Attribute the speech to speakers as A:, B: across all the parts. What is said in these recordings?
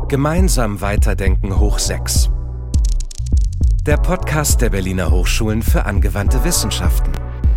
A: Gemeinsam weiterdenken hoch 6. Der Podcast der Berliner Hochschulen für angewandte Wissenschaften.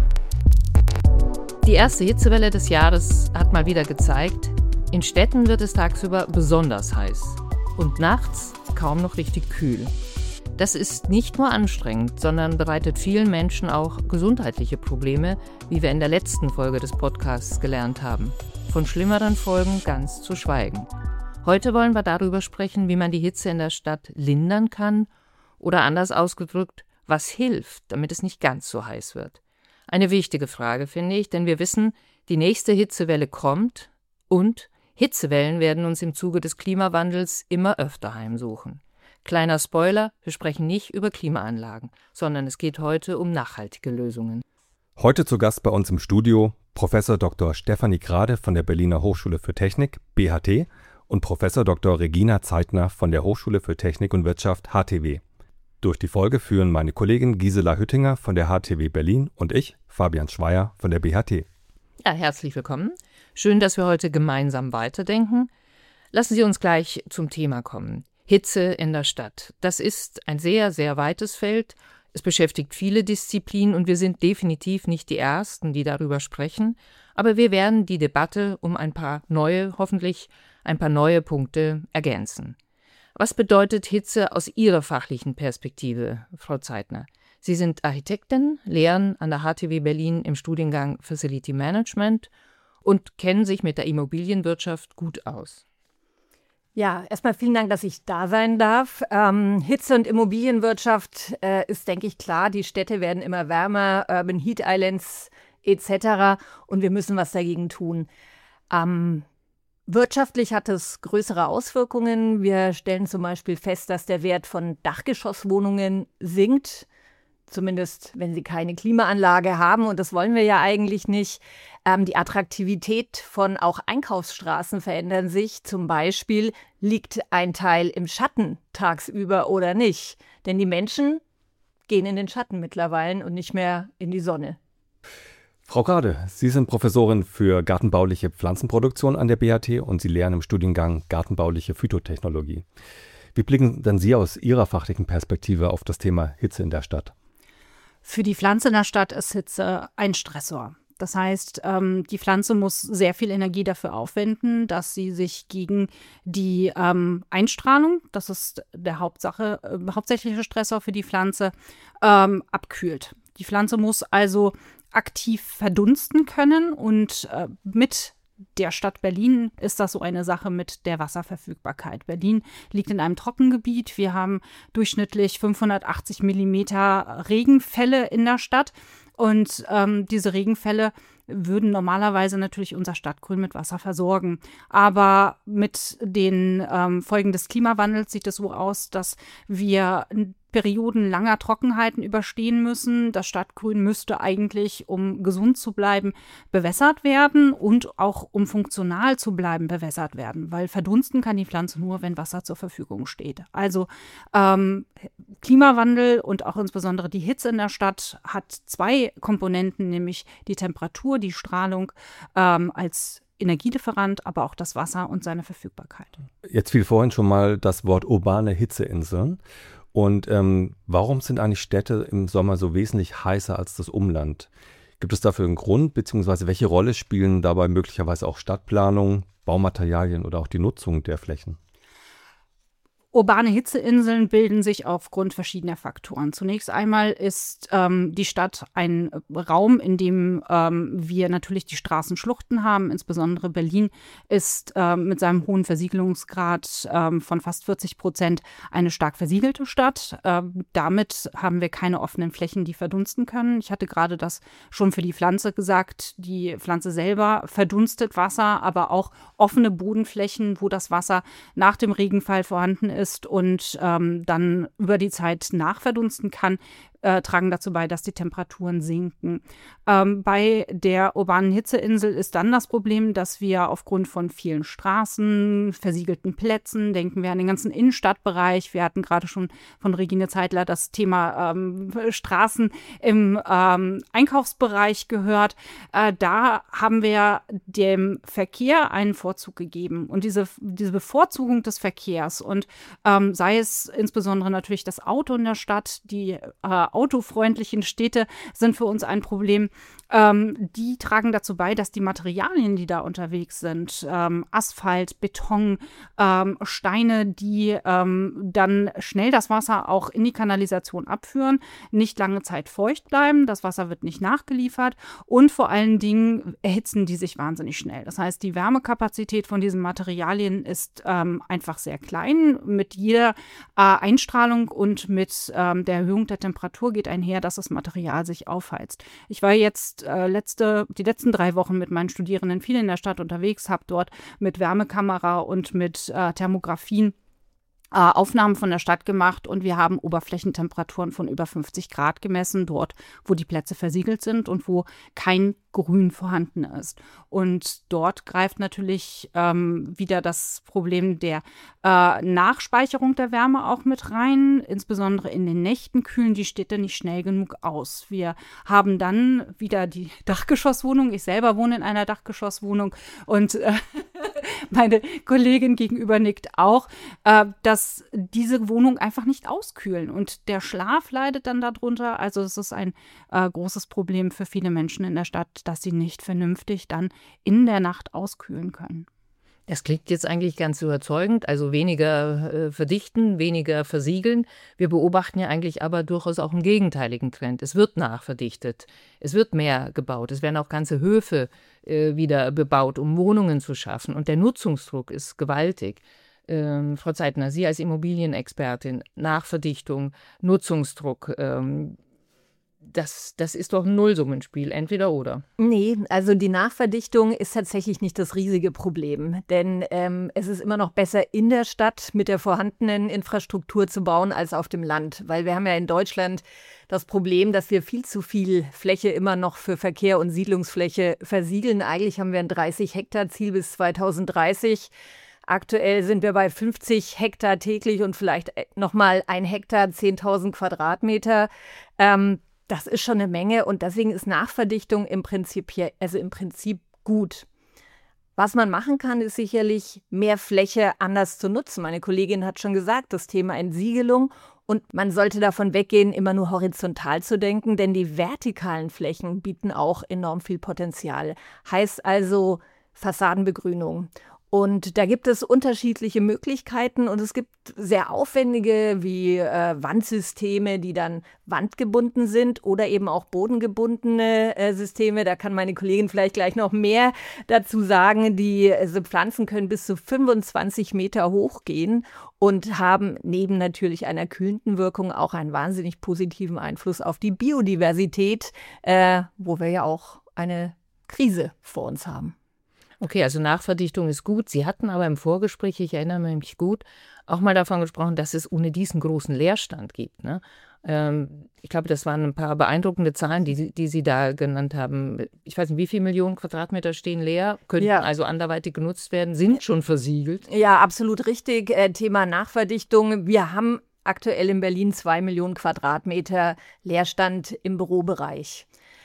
B: Die erste Hitzewelle des Jahres hat mal wieder gezeigt, in Städten wird es tagsüber besonders heiß und nachts kaum noch richtig kühl. Das ist nicht nur anstrengend, sondern bereitet vielen Menschen auch gesundheitliche Probleme, wie wir in der letzten Folge des Podcasts gelernt haben. Von schlimmeren Folgen ganz zu schweigen. Heute wollen wir darüber sprechen, wie man die Hitze in der Stadt lindern kann oder anders ausgedrückt, was hilft, damit es nicht ganz so heiß wird. Eine wichtige Frage, finde ich, denn wir wissen, die nächste Hitzewelle kommt und Hitzewellen werden uns im Zuge des Klimawandels immer öfter heimsuchen. Kleiner Spoiler, wir sprechen nicht über Klimaanlagen, sondern es geht heute um nachhaltige Lösungen.
C: Heute zu Gast bei uns im Studio Prof. Dr. Stefanie Grade von der Berliner Hochschule für Technik, BHT, und Prof. Dr. Regina Zeitner von der Hochschule für Technik und Wirtschaft, HTW. Durch die Folge führen meine Kollegin Gisela Hüttinger von der HTW Berlin und ich, Fabian Schweier von der BHT.
B: Ja, herzlich willkommen. Schön, dass wir heute gemeinsam weiterdenken. Lassen Sie uns gleich zum Thema kommen. Hitze in der Stadt. Das ist ein sehr, sehr weites Feld. Es beschäftigt viele Disziplinen und wir sind definitiv nicht die Ersten, die darüber sprechen. Aber wir werden die Debatte um hoffentlich ein paar neue Punkte ergänzen. Was bedeutet Hitze aus Ihrer fachlichen Perspektive, Frau Zeitner? Sie sind Architektin, lehren an der HTW Berlin im Studiengang Facility Management und kennen sich mit der Immobilienwirtschaft gut aus.
D: Ja, erstmal vielen Dank, dass ich da sein darf. Hitze- und Immobilienwirtschaft ist, denke ich, klar. Die Städte werden immer wärmer, Urban Heat Islands etc. Und wir müssen was dagegen tun. Wirtschaftlich hat es größere Auswirkungen. Wir stellen zum Beispiel fest, dass der Wert von Dachgeschosswohnungen sinkt. Zumindest, wenn sie keine Klimaanlage haben. Und das wollen wir ja eigentlich nicht. Die Attraktivität von auch Einkaufsstraßen verändern sich. Zum Beispiel liegt ein Teil im Schatten tagsüber oder nicht. Denn die Menschen gehen in den Schatten mittlerweile und nicht mehr in die Sonne.
C: Frau Grade, Sie sind Professorin für gartenbauliche Pflanzenproduktion an der BHT und Sie lehren im Studiengang gartenbauliche Phytotechnologie. Wie blicken denn Sie aus Ihrer fachlichen Perspektive auf das Thema Hitze in der Stadt?
E: Für die Pflanze in der Stadt ist Hitze ein Stressor. Das heißt, die Pflanze muss sehr viel Energie dafür aufwenden, dass sie sich gegen die Einstrahlung, das ist der hauptsächliche Stressor für die Pflanze, abkühlt. Die Pflanze muss also aktiv verdunsten können und mit der Stadt Berlin ist das so eine Sache mit der Wasserverfügbarkeit. Berlin liegt in einem Trockengebiet. Wir haben durchschnittlich 580 Millimeter Regenfälle in der Stadt. Und diese Regenfälle würden normalerweise natürlich unser Stadtgrün mit Wasser versorgen. Aber mit den Folgen des Klimawandels sieht es so aus, dass wir Perioden langer Trockenheiten überstehen müssen. Das Stadtgrün müsste eigentlich, um gesund zu bleiben, bewässert werden und auch um funktional zu bleiben, bewässert werden. Weil verdunsten kann die Pflanze nur, wenn Wasser zur Verfügung steht. Also Klimawandel und auch insbesondere die Hitze in der Stadt hat zwei Komponenten, nämlich die Temperatur, die Strahlung als Energielieferant, aber auch das Wasser und seine Verfügbarkeit.
C: Jetzt fiel vorhin schon mal das Wort urbane Hitzeinseln. Und warum sind eigentlich Städte im Sommer so wesentlich heißer als das Umland? Gibt es dafür einen Grund, beziehungsweise welche Rolle spielen dabei möglicherweise auch Stadtplanung, Baumaterialien oder auch die Nutzung der Flächen?
E: Urbane Hitzeinseln bilden sich aufgrund verschiedener Faktoren. Zunächst einmal ist die Stadt ein Raum, in dem wir natürlich die Straßenschluchten haben. Insbesondere Berlin ist mit seinem hohen Versiegelungsgrad von fast 40% eine stark versiegelte Stadt. Damit haben wir keine offenen Flächen, die verdunsten können. Ich hatte gerade das schon für die Pflanze gesagt. Die Pflanze selber verdunstet Wasser, aber auch offene Bodenflächen, wo das Wasser nach dem Regenfall vorhanden ist und dann über die Zeit nachverdunsten kann, tragen dazu bei, dass die Temperaturen sinken. Bei der urbanen Hitzeinsel ist dann das Problem, dass wir aufgrund von vielen Straßen, versiegelten Plätzen, denken wir an den ganzen Innenstadtbereich. Wir hatten gerade schon von Regine Zeitler das Thema Straßen im Einkaufsbereich gehört. Da haben wir dem Verkehr einen Vorzug gegeben. Und diese Bevorzugung des Verkehrs und sei es insbesondere natürlich das Auto in der Stadt, die autofreundlichen Städte sind für uns ein Problem. Die tragen dazu bei, dass die Materialien, die da unterwegs sind, Asphalt, Beton, Steine, die dann schnell das Wasser auch in die Kanalisation abführen, nicht lange Zeit feucht bleiben, das Wasser wird nicht nachgeliefert und vor allen Dingen erhitzen die sich wahnsinnig schnell. Das heißt, die Wärmekapazität von diesen Materialien ist einfach sehr klein. Mit jeder Einstrahlung und mit der Erhöhung der Temperatur geht einher, dass das Material sich aufheizt. Ich war jetzt die letzten 3 Wochen mit meinen Studierenden viel in der Stadt unterwegs, habe dort mit Wärmekamera und mit Thermografien Aufnahmen von der Stadt gemacht und wir haben Oberflächentemperaturen von über 50 Grad gemessen, dort, wo die Plätze versiegelt sind und wo kein Grün vorhanden ist. Und dort greift natürlich wieder das Problem der Nachspeicherung der Wärme auch mit rein. Insbesondere in den Nächten kühlen die Städte nicht schnell genug aus. Wir haben dann wieder die Dachgeschosswohnung. Ich selber wohne in einer Dachgeschosswohnung und meine Kollegin gegenüber nickt auch, dass diese Wohnungen einfach nicht auskühlen. Und der Schlaf leidet dann darunter. Also es ist ein großes Problem für viele Menschen in der Stadt, dass sie nicht vernünftig dann in der Nacht auskühlen können.
B: Das klingt jetzt eigentlich ganz überzeugend, also weniger verdichten, weniger versiegeln. Wir beobachten ja eigentlich aber durchaus auch einen gegenteiligen Trend. Es wird nachverdichtet, es wird mehr gebaut, es werden auch ganze Höfe wieder bebaut, um Wohnungen zu schaffen. Und der Nutzungsdruck ist gewaltig. Frau Zeitner, Sie als Immobilienexpertin, Nachverdichtung, Nutzungsdruck, das ist doch ein Nullsummenspiel, entweder oder.
D: Nee, also die Nachverdichtung ist tatsächlich nicht das riesige Problem, denn es ist immer noch besser in der Stadt mit der vorhandenen Infrastruktur zu bauen als auf dem Land, weil wir haben ja in Deutschland das Problem, dass wir viel zu viel Fläche immer noch für Verkehr und Siedlungsfläche versiegeln. Eigentlich haben wir ein 30-Hektar-Ziel bis 2030. Aktuell sind wir bei 50 Hektar täglich und vielleicht nochmal 1 Hektar, 10.000 Quadratmeter. Das ist schon eine Menge und deswegen ist Nachverdichtung im Prinzip gut. Was man machen kann, ist sicherlich mehr Fläche anders zu nutzen. Meine Kollegin hat schon gesagt, das Thema Entsiegelung. Und man sollte davon weggehen, immer nur horizontal zu denken, denn die vertikalen Flächen bieten auch enorm viel Potenzial. Heißt also Fassadenbegrünung. Und da gibt es unterschiedliche Möglichkeiten und es gibt sehr aufwendige wie Wandsysteme, die dann wandgebunden sind oder eben auch bodengebundene Systeme. Da kann meine Kollegin vielleicht gleich noch mehr dazu sagen. Diese Pflanzen können bis zu 25 Meter hoch gehen und haben neben natürlich einer kühlenden Wirkung auch einen wahnsinnig positiven Einfluss auf die Biodiversität, wo wir ja auch eine Krise vor uns haben.
B: Okay, also Nachverdichtung ist gut. Sie hatten aber im Vorgespräch, ich erinnere mich gut, auch mal davon gesprochen, dass es ohne diesen großen Leerstand gibt. Ne? Ich glaube, das waren ein paar beeindruckende Zahlen, die Sie da genannt haben. Ich weiß nicht, wie viele Millionen Quadratmeter stehen leer, könnten also anderweitig genutzt werden, sind schon versiegelt.
D: Ja, absolut richtig. Thema Nachverdichtung. Wir haben aktuell in Berlin 2 Millionen Quadratmeter Leerstand im Bürobereich.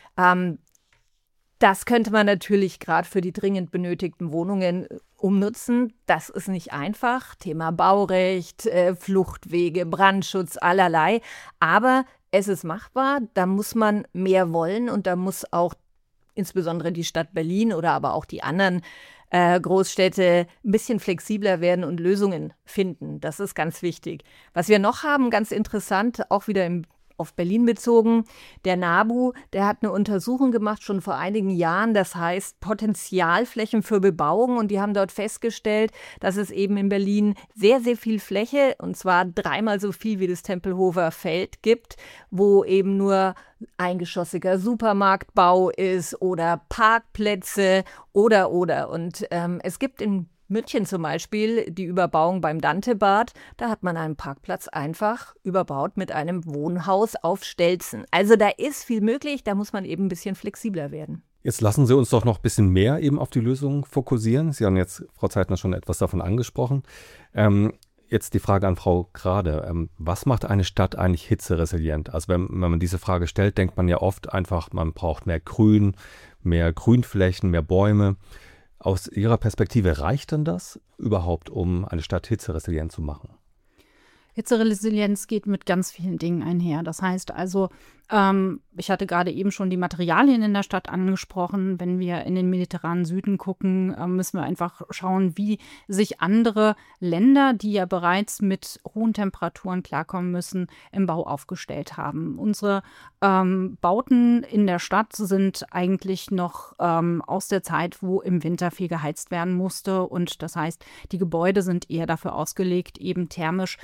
D: Das könnte man natürlich gerade für die dringend benötigten Wohnungen umnutzen. Das ist nicht einfach. Thema Baurecht, Fluchtwege, Brandschutz, allerlei. Aber es ist machbar. Da muss man mehr wollen und da muss auch insbesondere die Stadt Berlin oder aber auch die anderen Großstädte ein bisschen flexibler werden und Lösungen finden. Das ist ganz wichtig. Was wir noch haben, ganz interessant, auch wieder auf Berlin bezogen, der NABU, der hat eine Untersuchung gemacht, schon vor einigen Jahren, das heißt Potenzialflächen für Bebauung und die haben dort festgestellt, dass es eben in Berlin sehr, sehr viel Fläche, und zwar 3-mal so viel wie das Tempelhofer Feld gibt, wo eben nur eingeschossiger Supermarktbau ist oder Parkplätze oder. Und es gibt in München zum Beispiel, die Überbauung beim Dantebad, da hat man einen Parkplatz einfach überbaut mit einem Wohnhaus auf Stelzen. Also da ist viel möglich, da muss man eben ein bisschen flexibler werden.
C: Jetzt lassen Sie uns doch noch ein bisschen mehr eben auf die Lösung fokussieren. Sie haben jetzt, Frau Zeitner, schon etwas davon angesprochen. Jetzt die Frage an Frau Grade. Was macht eine Stadt eigentlich hitzeresilient? Also wenn man diese Frage stellt, denkt man ja oft einfach, man braucht mehr Grün, mehr Grünflächen, mehr Bäume. Aus Ihrer Perspektive reicht denn das überhaupt, um eine Stadt hitzeresilient zu machen?
E: Hitzeresilienz geht mit ganz vielen Dingen einher. Das heißt also, ich hatte gerade eben schon die Materialien in der Stadt angesprochen. Wenn wir in den mediterranen Süden gucken, müssen wir einfach schauen, wie sich andere Länder, die ja bereits mit hohen Temperaturen klarkommen müssen, im Bau aufgestellt haben. Unsere Bauten in der Stadt sind eigentlich noch aus der Zeit, wo im Winter viel geheizt werden musste. Und das heißt, die Gebäude sind eher dafür ausgelegt, eben thermisch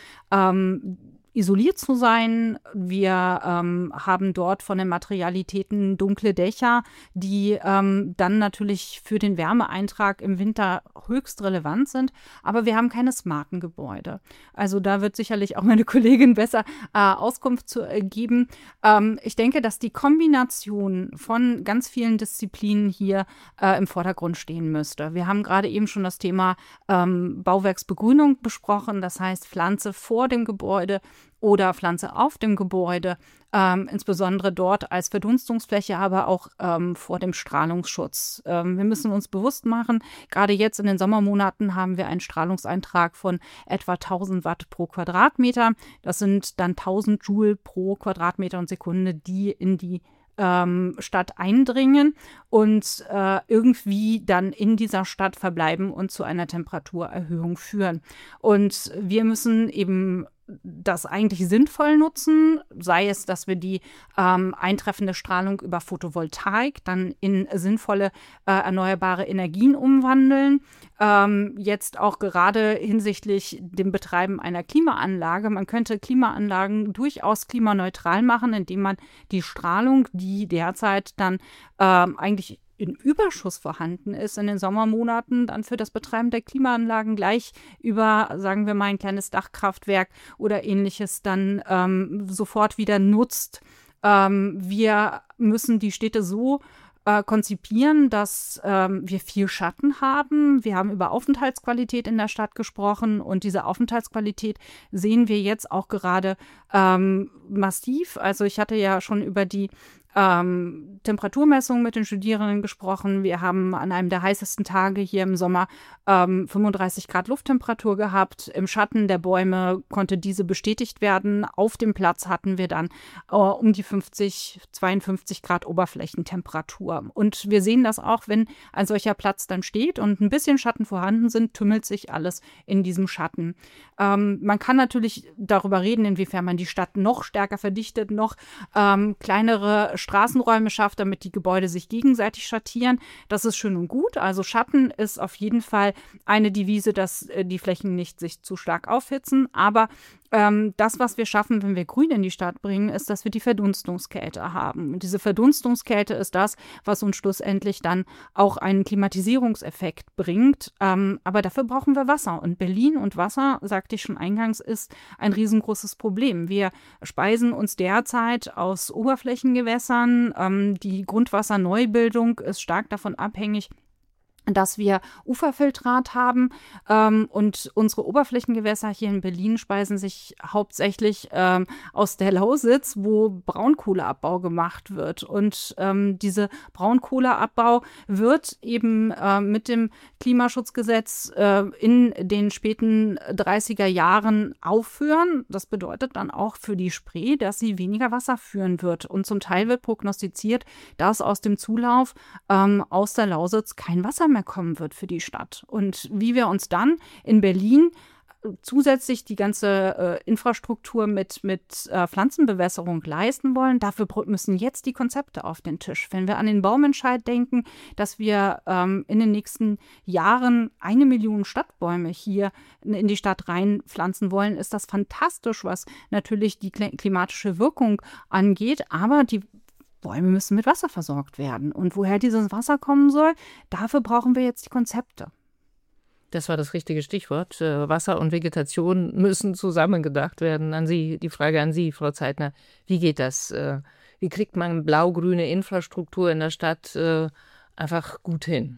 E: isoliert zu sein. Wir haben dort von den Materialitäten dunkle Dächer, die dann natürlich für den Wärmeeintrag im Winter höchst relevant sind. Aber wir haben keine smarten Gebäude. Also da wird sicherlich auch meine Kollegin besser Auskunft geben. Ich denke, dass die Kombination von ganz vielen Disziplinen hier im Vordergrund stehen müsste. Wir haben gerade eben schon das Thema Bauwerksbegrünung besprochen. Das heißt, Pflanze vor dem Gebäude oder Pflanze auf dem Gebäude, insbesondere dort als Verdunstungsfläche, aber auch vor dem Strahlungsschutz. Wir müssen uns bewusst machen, gerade jetzt in den Sommermonaten haben wir einen Strahlungseintrag von etwa 1000 Watt pro Quadratmeter. Das sind dann 1000 Joule pro Quadratmeter und Sekunde, die in die Stadt eindringen und irgendwie dann in dieser Stadt verbleiben und zu einer Temperaturerhöhung führen. Und wir müssen eben das eigentlich sinnvoll nutzen, sei es, dass wir die eintreffende Strahlung über Photovoltaik dann in sinnvolle erneuerbare Energien umwandeln. Jetzt auch gerade hinsichtlich dem Betreiben einer Klimaanlage. Man könnte Klimaanlagen durchaus klimaneutral machen, indem man die Strahlung, die derzeit dann eigentlich in Überschuss vorhanden ist in den Sommermonaten, dann für das Betreiben der Klimaanlagen gleich über, sagen wir mal, ein kleines Dachkraftwerk oder ähnliches dann sofort wieder nutzt. Wir müssen die Städte so konzipieren, dass wir viel Schatten haben. Wir haben über Aufenthaltsqualität in der Stadt gesprochen und diese Aufenthaltsqualität sehen wir jetzt auch gerade massiv. Also ich hatte ja schon über die Temperaturmessung mit den Studierenden gesprochen. Wir haben an einem der heißesten Tage hier im Sommer 35 Grad Lufttemperatur gehabt. Im Schatten der Bäume konnte diese bestätigt werden. Auf dem Platz hatten wir dann um die 52 Grad Oberflächentemperatur. Und wir sehen das auch, wenn ein solcher Platz dann steht und ein bisschen Schatten vorhanden sind, tümmelt sich alles in diesem Schatten. Man kann natürlich darüber reden, inwiefern man die Stadt noch stärker verdichtet, noch kleinere Straßenräume schafft, damit die Gebäude sich gegenseitig schattieren. Das ist schön und gut. Also Schatten ist auf jeden Fall eine Devise, dass die Flächen nicht sich zu stark aufhitzen. Aber das, was wir schaffen, wenn wir Grün in die Stadt bringen, ist, dass wir die Verdunstungskälte haben. Und diese Verdunstungskälte ist das, was uns schlussendlich dann auch einen Klimatisierungseffekt bringt. Aber dafür brauchen wir Wasser. Und Berlin und Wasser, sagte ich schon eingangs, ist ein riesengroßes Problem. Wir speisen uns derzeit aus Oberflächengewässern. Die Grundwasserneubildung ist stark davon abhängig, dass wir Uferfiltrat haben und unsere Oberflächengewässer hier in Berlin speisen sich hauptsächlich aus der Lausitz, wo Braunkohleabbau gemacht wird. Und diese Braunkohleabbau wird eben mit dem Klimaschutzgesetz in den späten 30er Jahren aufhören. Das bedeutet dann auch für die Spree, dass sie weniger Wasser führen wird. Und zum Teil wird prognostiziert, dass aus dem Zulauf aus der Lausitz kein Wasser mehr kommen wird für die Stadt. Und wie wir uns dann in Berlin zusätzlich die ganze Infrastruktur mit Pflanzenbewässerung leisten wollen, dafür müssen jetzt die Konzepte auf den Tisch. Wenn wir an den Baumentscheid denken, dass wir in den nächsten Jahren 1 Million Stadtbäume hier in die Stadt reinpflanzen wollen, ist das fantastisch, was natürlich die klimatische Wirkung angeht, aber die Bäume müssen mit Wasser versorgt werden. Und woher dieses Wasser kommen soll, dafür brauchen wir jetzt die Konzepte.
B: Das war das richtige Stichwort. Wasser und Vegetation müssen zusammengedacht werden. Die Frage an Sie, Frau Zeitner. Wie geht das? Wie kriegt man blau-grüne Infrastruktur in der Stadt einfach gut hin?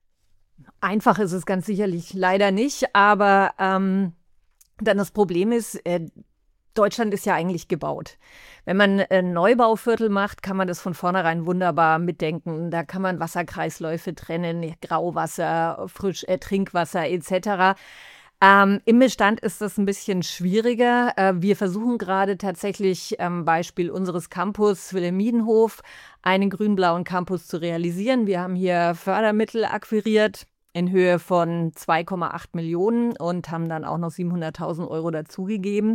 D: Einfach ist es ganz sicherlich leider nicht, aber dann das Problem ist, Deutschland ist ja eigentlich gebaut. Wenn man ein Neubauviertel macht, kann man das von vornherein wunderbar mitdenken. Da kann man Wasserkreisläufe trennen, Grauwasser, Trinkwasser etc. Im Bestand ist das ein bisschen schwieriger. Wir versuchen gerade tatsächlich am Beispiel unseres Campus Wilhelminenhof einen grün-blauen Campus zu realisieren. Wir haben hier Fördermittel akquiriert in Höhe von 2,8 Millionen und haben dann auch noch 700.000 € dazugegeben.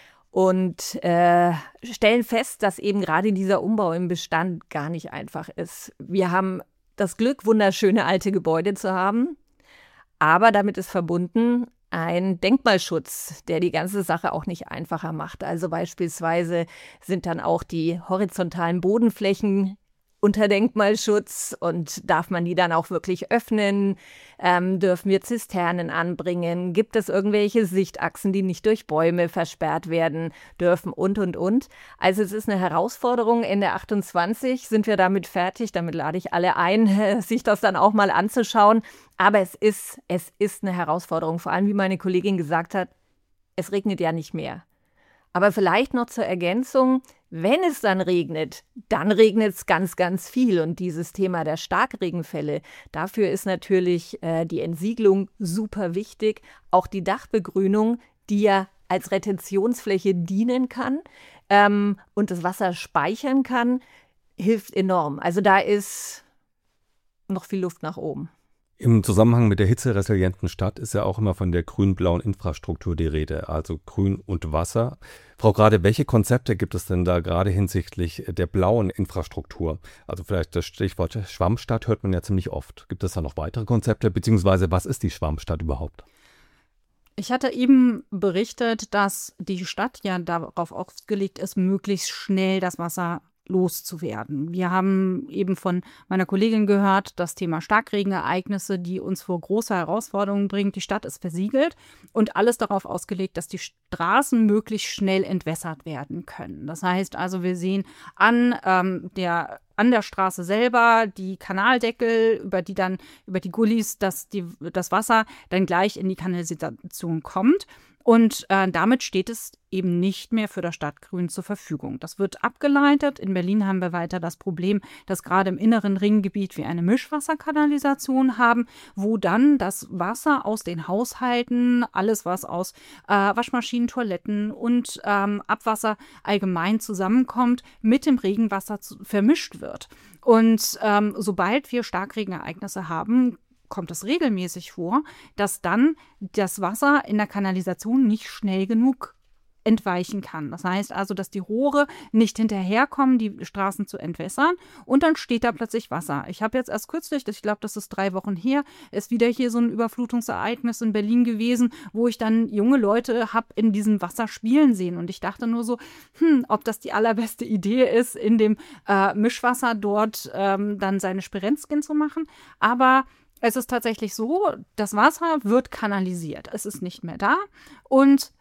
D: Und stellen fest, dass eben gerade dieser Umbau im Bestand gar nicht einfach ist. Wir haben das Glück, wunderschöne alte Gebäude zu haben, aber damit ist verbunden ein Denkmalschutz, der die ganze Sache auch nicht einfacher macht. Also beispielsweise sind dann auch die horizontalen Bodenflächen unter Denkmalschutz und darf man die dann auch wirklich öffnen? Dürfen wir Zisternen anbringen? Gibt es irgendwelche Sichtachsen, die nicht durch Bäume versperrt werden dürfen und? Also es ist eine Herausforderung. Ende 28 sind wir damit fertig. Damit lade ich alle ein, sich das dann auch mal anzuschauen. Aber es ist eine Herausforderung. Vor allem, wie meine Kollegin gesagt hat, es regnet ja nicht mehr. Aber vielleicht noch zur Ergänzung, wenn es dann regnet es ganz, ganz viel. Und dieses Thema der Starkregenfälle, dafür ist natürlich die Entsiegelung super wichtig. Auch die Dachbegrünung, die ja als Retentionsfläche dienen kann und das Wasser speichern kann, hilft enorm. Also da ist noch viel Luft nach oben.
C: Im Zusammenhang mit der hitzeresilienten Stadt ist ja auch immer von der grün-blauen Infrastruktur die Rede, also Grün und Wasser. Frau Grade, welche Konzepte gibt es denn da gerade hinsichtlich der blauen Infrastruktur? Also vielleicht das Stichwort Schwammstadt hört man ja ziemlich oft. Gibt es da noch weitere Konzepte, beziehungsweise was ist die Schwammstadt überhaupt?
E: Ich hatte eben berichtet, dass die Stadt ja darauf ausgelegt ist, möglichst schnell das Wasser loszuwerden. Wir haben eben von meiner Kollegin gehört, das Thema Starkregenereignisse, die uns vor große Herausforderungen bringen. Die Stadt ist versiegelt und alles darauf ausgelegt, dass die Straßen möglichst schnell entwässert werden können. Das heißt also, wir sehen an der Straße selber die Kanaldeckel, über die Gullis, dass das Wasser dann gleich in die Kanalisation kommt. Und damit steht es eben nicht mehr für das Stadtgrün zur Verfügung. Das wird abgeleitet. In Berlin haben wir weiter das Problem, dass gerade im inneren Ringgebiet wir eine Mischwasserkanalisation haben, wo dann das Wasser aus den Haushalten, alles was aus Waschmaschinen, Toiletten und Abwasser allgemein zusammenkommt, mit dem Regenwasser vermischt wird. Und sobald wir Starkregenereignisse haben, kommt es regelmäßig vor, dass dann das Wasser in der Kanalisation nicht schnell genug entweichen kann. Das heißt also, dass die Rohre nicht hinterherkommen, die Straßen zu entwässern und dann steht da plötzlich Wasser. Ich habe jetzt erst kürzlich, ich glaube, das ist 3 Wochen her, ist wieder hier so ein Überflutungsereignis in Berlin gewesen, wo ich dann junge Leute habe in diesem Wasser spielen sehen und ich dachte nur so, ob das die allerbeste Idee ist, in dem Mischwasser dort dann seine Spirenzchen zu machen, aber es ist tatsächlich so, das Wasser wird kanalisiert. Es ist nicht mehr da und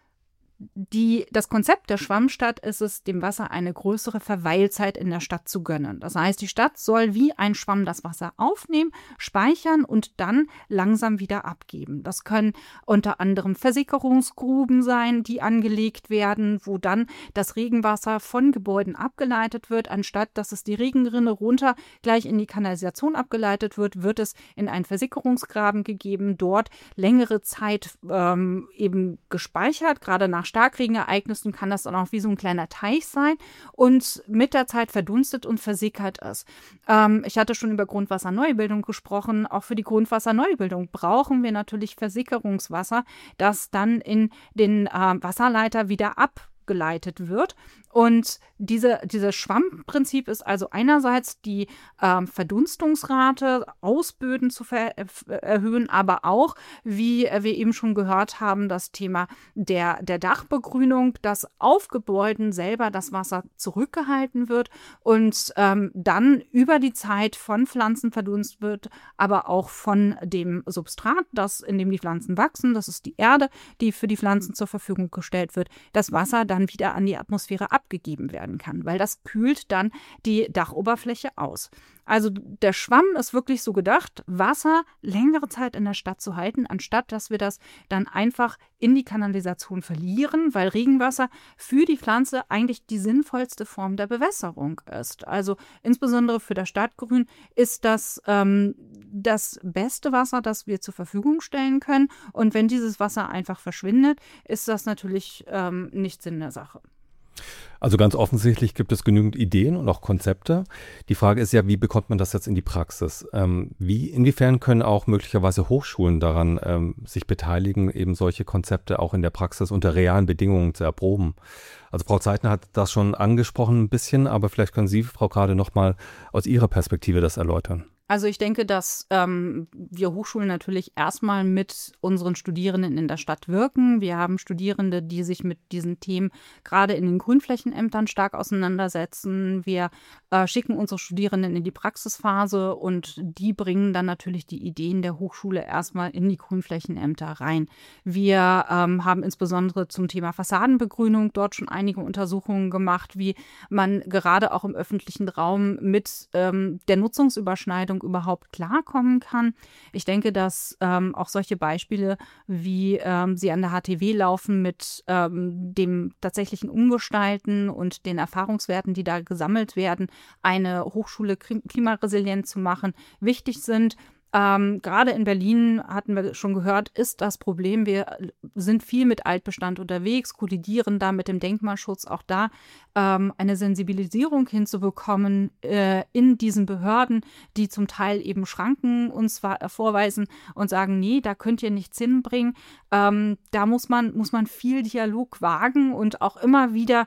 E: das Konzept der Schwammstadt ist es, dem Wasser eine größere Verweilzeit in der Stadt zu gönnen. Das heißt, die Stadt soll wie ein Schwamm das Wasser aufnehmen, speichern und dann langsam wieder abgeben. Das können unter anderem Versickerungsgruben sein, die angelegt werden, wo dann das Regenwasser von Gebäuden abgeleitet wird. Anstatt dass es die Regenrinne runter gleich in die Kanalisation abgeleitet wird, wird es in einen Versickerungsgraben gegeben, dort längere Zeit eben gespeichert, gerade nach Starkregenereignissen kann das dann auch wie so ein kleiner Teich sein und mit der Zeit verdunstet und versickert es. Ich hatte schon über Grundwasserneubildung gesprochen. Auch für die Grundwasserneubildung brauchen wir natürlich Versickerungswasser, das dann in den Wasserleiter wieder abgeleitet wird. Und dieses Schwammprinzip ist also einerseits die Verdunstungsrate, Ausböden zu erhöhen, aber auch, wie wir eben schon gehört haben, das Thema der Dachbegrünung, dass auf Gebäuden selber das Wasser zurückgehalten wird und dann über die Zeit von Pflanzen verdunst wird, aber auch von dem Substrat, in dem die Pflanzen wachsen, das ist die Erde, die für die Pflanzen zur Verfügung gestellt wird, das Wasser dann wieder an die Atmosphäre abgegeben werden kann, weil das kühlt dann die Dachoberfläche aus. Also der Schwamm ist wirklich so gedacht, Wasser längere Zeit in der Stadt zu halten, anstatt dass wir das dann einfach in die Kanalisation verlieren, weil Regenwasser für die Pflanze eigentlich die sinnvollste Form der Bewässerung ist. Also insbesondere für das Stadtgrün ist das das beste Wasser, das wir zur Verfügung stellen können. Und wenn dieses Wasser einfach verschwindet, ist das natürlich nicht Sinn der Sache.
C: Also ganz offensichtlich gibt es genügend Ideen und auch Konzepte. Die Frage ist ja, wie bekommt man das jetzt in die Praxis? Inwiefern können auch möglicherweise Hochschulen daran sich beteiligen, eben solche Konzepte auch in der Praxis unter realen Bedingungen zu erproben? Also Frau Zeitner hat das schon angesprochen ein bisschen, aber vielleicht können Sie, Frau Grade, noch mal aus Ihrer Perspektive das erläutern.
E: Also ich denke, dass wir Hochschulen natürlich erstmal mit unseren Studierenden in der Stadt wirken. Wir haben Studierende, die sich mit diesen Themen gerade in den Grünflächenämtern stark auseinandersetzen. Wir schicken unsere Studierenden in die Praxisphase und die bringen dann natürlich die Ideen der Hochschule erstmal in die Grünflächenämter rein. Wir haben insbesondere zum Thema Fassadenbegrünung dort schon einige Untersuchungen gemacht, wie man gerade auch im öffentlichen Raum mit der Nutzungsüberschneidung überhaupt klarkommen kann. Ich denke, dass auch solche Beispiele, wie sie an der HTW laufen, mit dem tatsächlichen Umgestalten und den Erfahrungswerten, die da gesammelt werden, eine Hochschule klimaresilient zu machen, wichtig sind. Gerade in Berlin, hatten wir schon gehört, ist das Problem, wir sind viel mit Altbestand unterwegs, kollidieren da mit dem Denkmalschutz, auch da eine Sensibilisierung hinzubekommen in diesen Behörden, die zum Teil eben Schranken uns vorweisen und sagen, nee, da könnt ihr nichts hinbringen. Da muss man viel Dialog wagen und auch immer wieder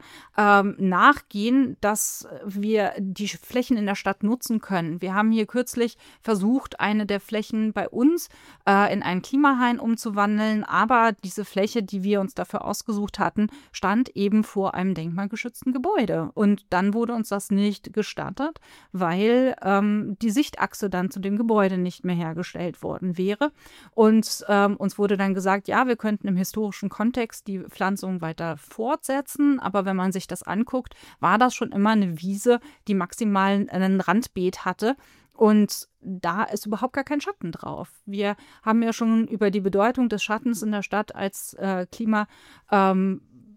E: nachgehen, dass wir die Flächen in der Stadt nutzen können. Wir haben hier kürzlich versucht, eine der Flächen bei uns in einen Klimahain umzuwandeln, aber diese Fläche, die wir uns dafür ausgesucht hatten, stand eben vor einem denkmalgeschützten Gebäude. Und dann wurde uns das nicht gestattet, weil die Sichtachse dann zu dem Gebäude nicht mehr hergestellt worden wäre. Und uns wurde dann gesagt, ja, wir könnten im historischen Kontext die Pflanzung weiter fortsetzen, aber wenn man sich das anguckt, war das schon immer eine Wiese, die maximal ein Randbeet hatte. Und da ist überhaupt gar kein Schatten drauf. Wir haben ja schon über die Bedeutung des Schattens in der Stadt als Klimaelement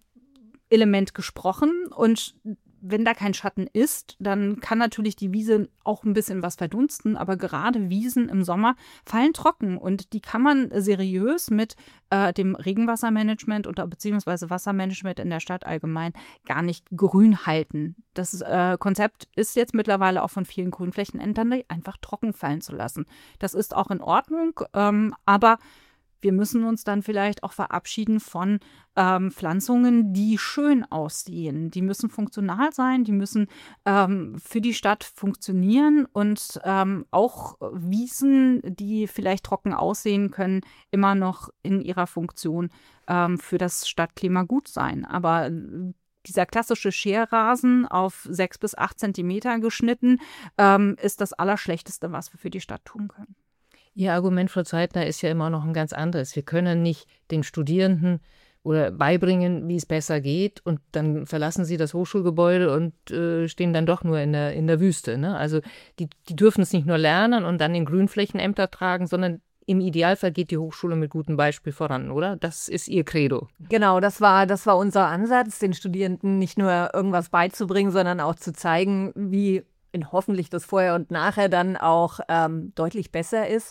E: gesprochen. Und wenn da kein Schatten ist, dann kann natürlich die Wiese auch ein bisschen was verdunsten. Aber gerade Wiesen im Sommer fallen trocken. Und die kann man seriös mit dem Regenwassermanagement oder beziehungsweise Wassermanagement in der Stadt allgemein gar nicht grün halten. Das Konzept ist jetzt mittlerweile auch von vielen Grünflächenämtern einfach trocken fallen zu lassen. Das ist auch in Ordnung, aber wir müssen uns dann vielleicht auch verabschieden von Pflanzungen, die schön aussehen. Die müssen funktional sein, die müssen für die Stadt funktionieren und auch Wiesen, die vielleicht trocken aussehen können, immer noch in ihrer Funktion für das Stadtklima gut sein. Aber dieser klassische Scherrasen auf 6 bis 8 Zentimeter geschnitten ist das Allerschlechteste, was wir für die Stadt tun können.
B: Ihr Argument, Frau Zeitner, ist ja immer noch ein ganz anderes. Wir können nicht den Studierenden oder beibringen, wie es besser geht, und dann verlassen sie das Hochschulgebäude und stehen dann doch nur in der Wüste. Ne? Also die dürfen es nicht nur lernen und dann in Grünflächenämter tragen, sondern im Idealfall geht die Hochschule mit gutem Beispiel voran, oder? Das ist Ihr Credo.
D: Genau, das war unser Ansatz, den Studierenden nicht nur irgendwas beizubringen, sondern auch zu zeigen, wie in hoffentlich das Vorher und Nachher dann auch deutlich besser ist.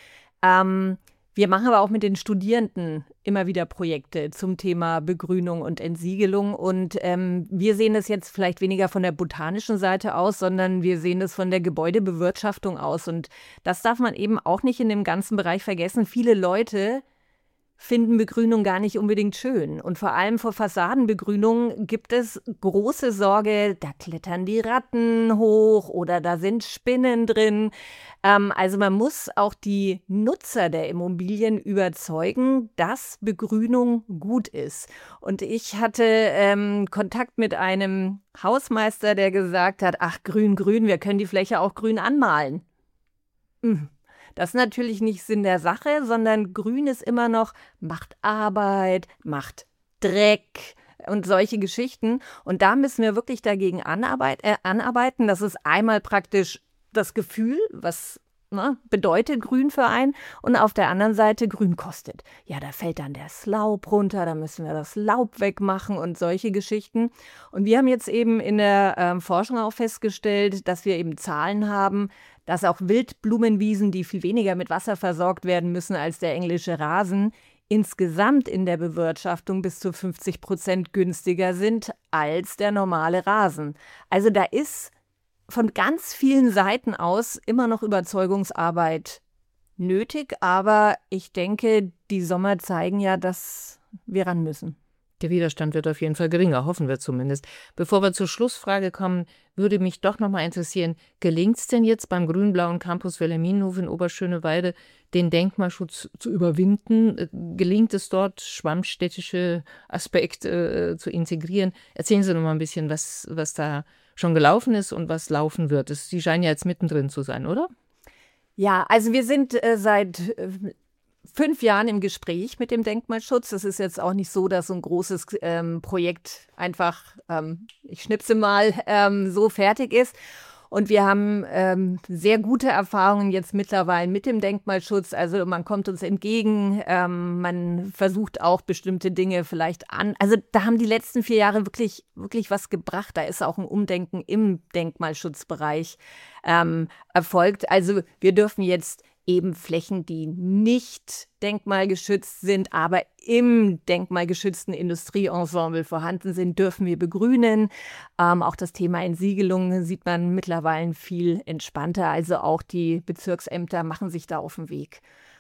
D: Wir machen aber auch mit den Studierenden immer wieder Projekte zum Thema Begrünung und Entsiegelung. Und wir sehen es jetzt vielleicht weniger von der botanischen Seite aus, sondern wir sehen es von der Gebäudebewirtschaftung aus. Und das darf man eben auch nicht in dem ganzen Bereich vergessen. Viele Leute finden Begrünung gar nicht unbedingt schön. Und vor allem vor Fassadenbegrünung gibt es große Sorge, da klettern die Ratten hoch oder da sind Spinnen drin. Also man muss auch die Nutzer der Immobilien überzeugen, dass Begrünung gut ist. Und ich hatte Kontakt mit einem Hausmeister, der gesagt hat, ach, grün, grün, wir können die Fläche auch grün anmalen. Das ist natürlich nicht Sinn der Sache, sondern grün ist immer noch, macht Arbeit, macht Dreck und solche Geschichten. Und da müssen wir wirklich dagegen anarbeiten. Das ist einmal praktisch das Gefühl, was bedeutet grün für einen, und auf der anderen Seite grün kostet. Ja, da fällt dann der Laub runter, da müssen wir das Laub wegmachen und solche Geschichten. Und wir haben jetzt eben in der Forschung auch festgestellt, dass wir eben Zahlen haben, dass auch Wildblumenwiesen, die viel weniger mit Wasser versorgt werden müssen als der englische Rasen, insgesamt in der Bewirtschaftung bis zu 50% günstiger sind als der normale Rasen. Also da ist von ganz vielen Seiten aus immer noch Überzeugungsarbeit nötig, aber ich denke, die Sommer zeigen ja, dass wir ran müssen.
B: Der Widerstand wird auf jeden Fall geringer, hoffen wir zumindest. Bevor wir zur Schlussfrage kommen, würde mich doch noch mal interessieren, gelingt es denn jetzt beim grün-blauen Campus Wilhelminenhof in Oberschöneweide, den Denkmalschutz zu überwinden? Gelingt es dort, schwammstädtische Aspekte zu integrieren? Erzählen Sie noch mal ein bisschen, was da schon gelaufen ist und was laufen wird. Sie scheinen ja jetzt mittendrin zu sein, oder?
D: Ja, also wir sind seit 5 Jahren im Gespräch mit dem Denkmalschutz. Das ist jetzt auch nicht so, dass so ein großes Projekt einfach, ich schnipse mal, so fertig ist. Und wir haben sehr gute Erfahrungen jetzt mittlerweile mit dem Denkmalschutz. Also man kommt uns entgegen, man versucht auch bestimmte Dinge vielleicht an. Also da haben die letzten 4 Jahre wirklich, wirklich was gebracht. Da ist auch ein Umdenken im Denkmalschutzbereich erfolgt. Also wir dürfen jetzt eben Flächen, die nicht denkmalgeschützt sind, aber im denkmalgeschützten Industrieensemble vorhanden sind, dürfen wir begrünen. Auch das Thema Entsiegelung sieht man mittlerweile viel entspannter. Also auch die Bezirksämter machen sich da auf den Weg.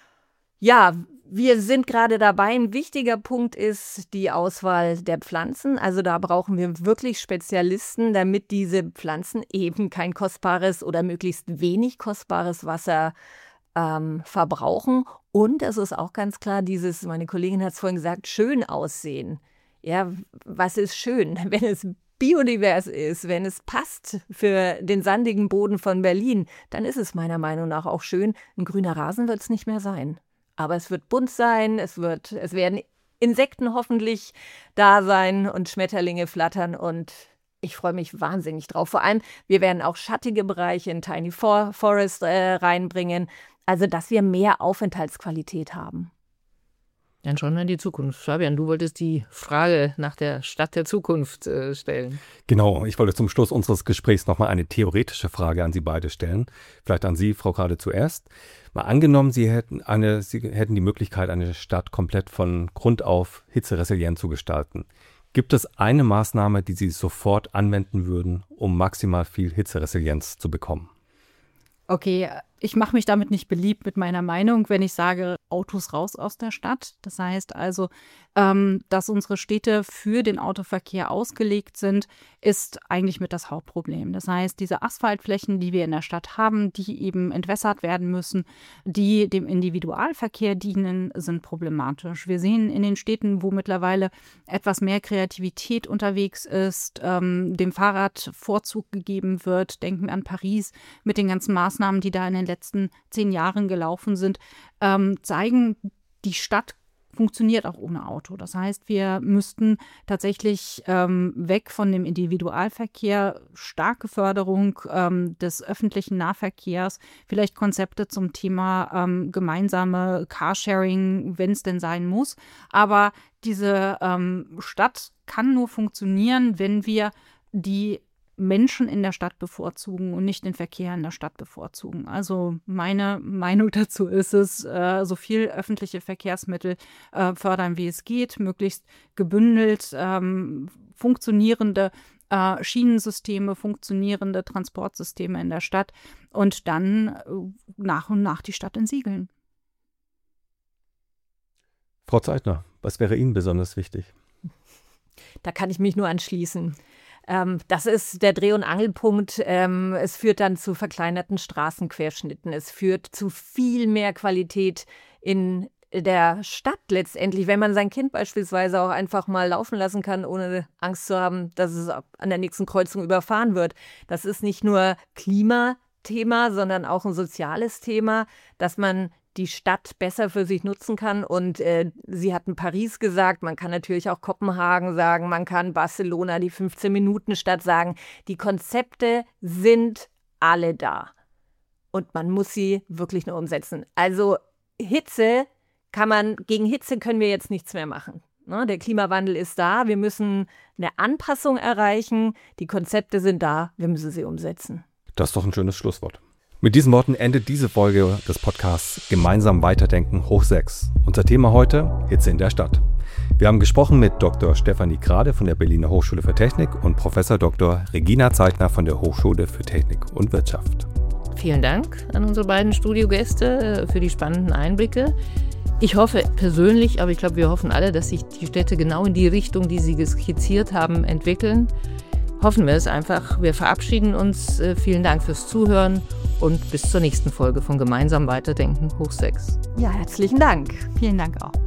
D: Ja, wir sind gerade dabei. Ein wichtiger Punkt ist die Auswahl der Pflanzen. Also da brauchen wir wirklich Spezialisten, damit diese Pflanzen eben kein kostbares oder möglichst wenig kostbares Wasser verbrauchen. Und es ist auch ganz klar, meine Kollegin hat es vorhin gesagt, schön aussehen. Ja, was ist schön? Wenn es biodivers ist, wenn es passt für den sandigen Boden von Berlin, dann ist es meiner Meinung nach auch schön. Ein grüner Rasen wird es nicht mehr sein. Aber es wird bunt sein, es werden Insekten hoffentlich da sein und Schmetterlinge flattern, und ich freue mich wahnsinnig drauf. Vor allem, wir werden auch schattige Bereiche in Tiny Forest reinbringen. Also, dass wir mehr Aufenthaltsqualität haben.
B: Dann schauen wir in die Zukunft. Fabian, du wolltest die Frage nach der Stadt der Zukunft stellen.
C: Genau, ich wollte zum Schluss unseres Gesprächs nochmal eine theoretische Frage an Sie beide stellen. Vielleicht an Sie, Frau Grade, zuerst. Mal angenommen, Sie hätten die Möglichkeit, eine Stadt komplett von Grund auf hitzeresilient zu gestalten. Gibt es eine Maßnahme, die Sie sofort anwenden würden, um maximal viel Hitzeresilienz zu bekommen?
E: Okay, ich mache mich damit nicht beliebt mit meiner Meinung, wenn ich sage, Autos raus aus der Stadt. Das heißt also, dass unsere Städte für den Autoverkehr ausgelegt sind, ist eigentlich mit das Hauptproblem. Das heißt, diese Asphaltflächen, die wir in der Stadt haben, die eben entwässert werden müssen, die dem Individualverkehr dienen, sind problematisch. Wir sehen in den Städten, wo mittlerweile etwas mehr Kreativität unterwegs ist, dem Fahrrad Vorzug gegeben wird. Denken wir an Paris mit den ganzen Maßnahmen, die da in den letzten 10 Jahren gelaufen sind, zeigen, die Stadt funktioniert auch ohne Auto. Das heißt, wir müssten tatsächlich weg von dem Individualverkehr, starke Förderung des öffentlichen Nahverkehrs, vielleicht Konzepte zum Thema gemeinsame Carsharing, wenn es denn sein muss. Aber diese Stadt kann nur funktionieren, wenn wir die Menschen in der Stadt bevorzugen und nicht den Verkehr in der Stadt bevorzugen. Also meine Meinung dazu ist es, so viel öffentliche Verkehrsmittel fördern, wie es geht, möglichst gebündelt, funktionierende Schienensysteme, funktionierende Transportsysteme in der Stadt und dann nach und nach die Stadt entsiegeln.
C: Frau Zeitner, was wäre Ihnen besonders wichtig?
D: Da kann ich mich nur anschließen. Das ist der Dreh- und Angelpunkt. Es führt dann zu verkleinerten Straßenquerschnitten. Es führt zu viel mehr Qualität in der Stadt letztendlich, wenn man sein Kind beispielsweise auch einfach mal laufen lassen kann, ohne Angst zu haben, dass es an der nächsten Kreuzung überfahren wird. Das ist nicht nur Klimathema, sondern auch ein soziales Thema, dass man die Stadt besser für sich nutzen kann. Und Sie hatten Paris gesagt, man kann natürlich auch Kopenhagen sagen, man kann Barcelona, die 15-Minuten-Stadt sagen. Die Konzepte sind alle da. Und man muss sie wirklich nur umsetzen. Also gegen Hitze können wir jetzt nichts mehr machen. Ne? Der Klimawandel ist da, wir müssen eine Anpassung erreichen. Die Konzepte sind da, wir müssen sie umsetzen.
C: Das ist doch ein schönes Schlusswort. Mit diesen Worten endet diese Folge des Podcasts Gemeinsam weiterdenken hoch 6. Unser Thema heute: Hitze in der Stadt. Wir haben gesprochen mit Dr. Stefanie Grade von der Berliner Hochschule für Technik und Professor Dr. Regina Zeitner von der Hochschule für Technik und Wirtschaft.
B: Vielen Dank an unsere beiden Studiogäste für die spannenden Einblicke. Ich hoffe persönlich, aber ich glaube, wir hoffen alle, dass sich die Städte genau in die Richtung, die Sie skizziert haben, entwickeln. Hoffen wir es einfach. Wir verabschieden uns. Vielen Dank fürs Zuhören und bis zur nächsten Folge von Gemeinsam weiterdenken hoch 6.
D: Ja, herzlichen Dank.
E: Vielen Dank auch.